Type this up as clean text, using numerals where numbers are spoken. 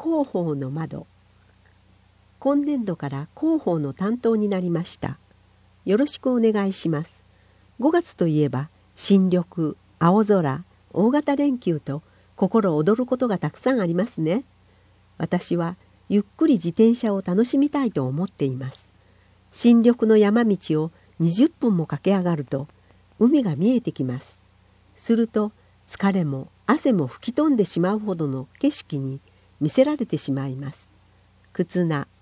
広報の窓。今年度から広報の担当になりました。よろしくお願いします。5月といえば新緑、青空、大型連休と心躍ることがたくさんありますね。私はゆっくり自転車を楽しみたいと思っています。新緑の山道を20分も駆け上がると海が見えてきます。すると疲れも汗も吹き飛んでしまうほどの景色に見せられてしまいます。忽那、